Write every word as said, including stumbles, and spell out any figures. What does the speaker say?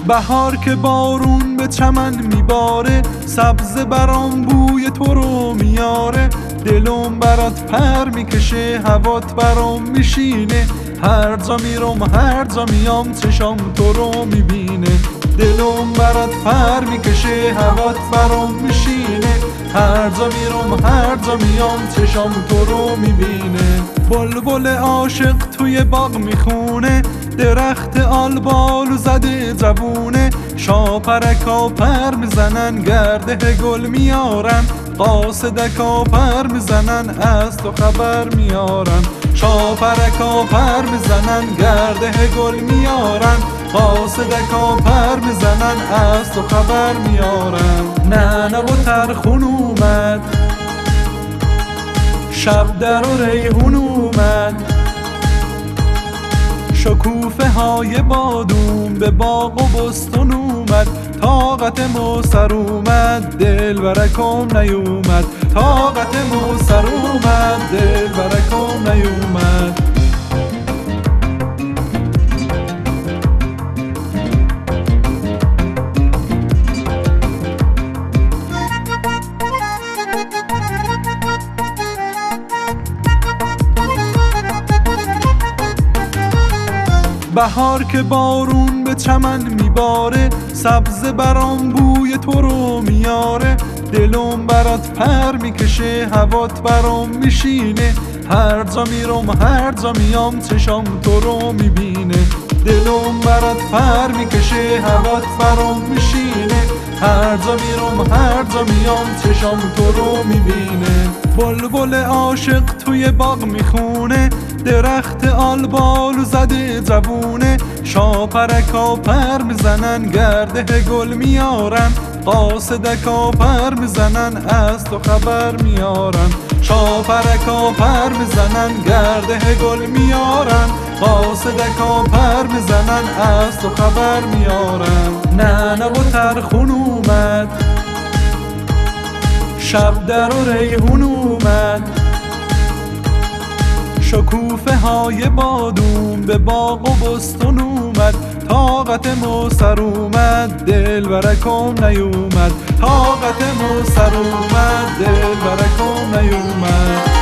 بهار که بارون به چمن میباره، سبز برام بوی تو رو میاره. دلم برات پر میکشه، هوات برام میشینه. هر جا میرم هر جا میام چشام تو رو میبینه. دلم برات پر میکشه، هوات برام میشینه. هر جا میرم هر جا میام چشام تو رو میبینه. بلبل عاشق توی باغ میخونه، درخت آلبالو زده جوونه. شاپرکا پر میزنن، گرده گل میارن. قاصدکا پر میزنن، از تو خبر میارن. شاپرکا پر میزنن، گرده گل میارن. قاصدکا پر میزنن، از تو خبر میارن. نعنا و ترخون اومد، شب در و ریحون اومد. شکوفه های بادوم به باغ و بستون اومد. طاقت مو سر اومد، دل برکم نیومد. طاقت مو سر اومد، دل برکم نیومد. بهار که بارون به چمن میباره، سبز برام بوی تو رو میاره. دلم برات پر میکشه، هوات برام میشینه. هر جا میرم هر جا میام چشام تو رو میبینه. دلم برات پر میکشه، هوات برام میشینه. هر جا میرم هر جا میام چشام تو رو میبینه. بلبل عاشق توی باغ میخونه، درخت آلبالو زده جوونه. شاپرکا پر میزنن، گرده گل میارن. قاصدکا پر میزنن، از تو خبر میارن. شاپرکا پر میزنن، گرده گل میارن. قاصدکا پر میزنن، از تو خبر میارن. نعنا و ترخون اومد، شب در و ریحون اومد. شکوفه های بادوم به باغ و بستون اومد. طاقت مو سر اومد، دل برکم نیومد. طاقت مو سر اومد، دل برکم نیومد.